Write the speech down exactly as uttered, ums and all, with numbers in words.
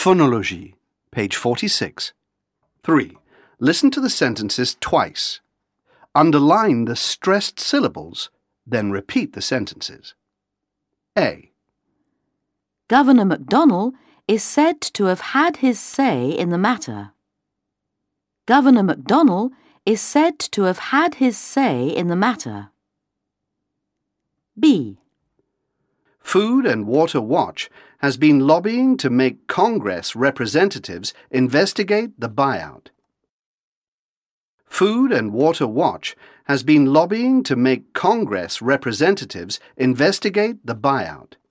Phonology, page forty-six. three. Listen to the sentences twice. Underline the stressed syllables, then repeat the sentences. A. Governor MacDonnell is said to have had his say in the matter. Governor MacDonnell is said to have had his say in the matter. B. Food and Water Watch has been lobbying to make Congress representatives investigate the buyout. Food and Water Watch has been lobbying to make Congress representatives investigate the buyout.